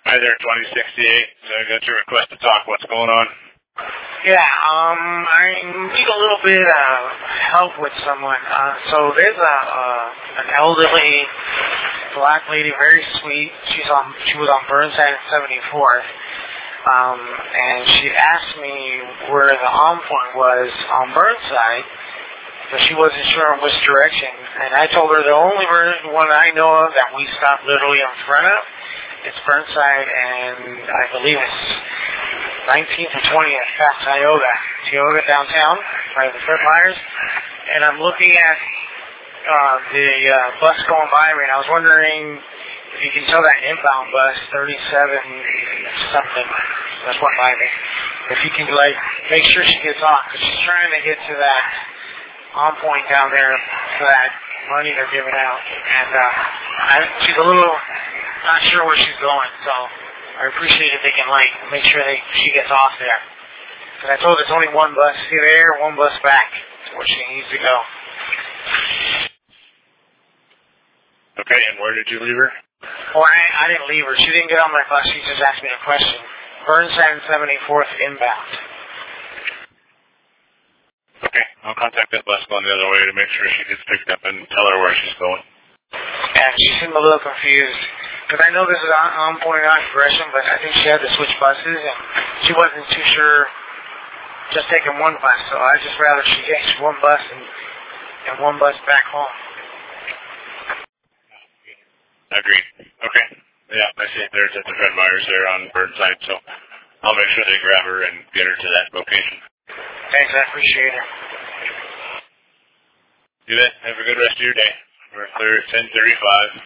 Hi there, 2068. So I got your request to talk. What's going on? Yeah, I need a little bit of help with someone. So there's an elderly black lady, very sweet. She was on Burnside and 74th. And she asked me where the on point was on Burnside, but she wasn't sure in which direction. And I told her the only one I know of that we stopped literally in front of, it's Burnside, and I believe it's 19th and 20th past Tioga downtown, by the Fred Meyers. And I'm looking at the bus going by me, and I was wondering if you can tell that inbound bus, 37 something, that's went by me. If you can, make sure she gets off, because she's trying to get to that on point down there for that money they're giving out. And she's a little not sure where she's going, so I appreciate if they can, make sure she gets off there. Because I told her there's only one bus there, one bus back, where she needs to go. Okay, and where did you leave her? Well, I didn't leave her. She didn't get on my bus. She just asked me a question. Burnside and 74th inbound. Okay, I'll contact that bus going the other way to make sure she gets picked up and tell her where she's going. And she seemed a little confused. Because I know this is on point on progression, but I think she had to switch buses, and she wasn't too sure just taking one bus. So I'd just rather she takes one bus and one bus back home. Agreed. Okay. Yeah, I see there's at the Fred Meyers there on Burnside, so I'll make sure they grab her and get her to that location. Thanks, I appreciate it. Do that. Have a good rest of your day. We're clear at 10:35.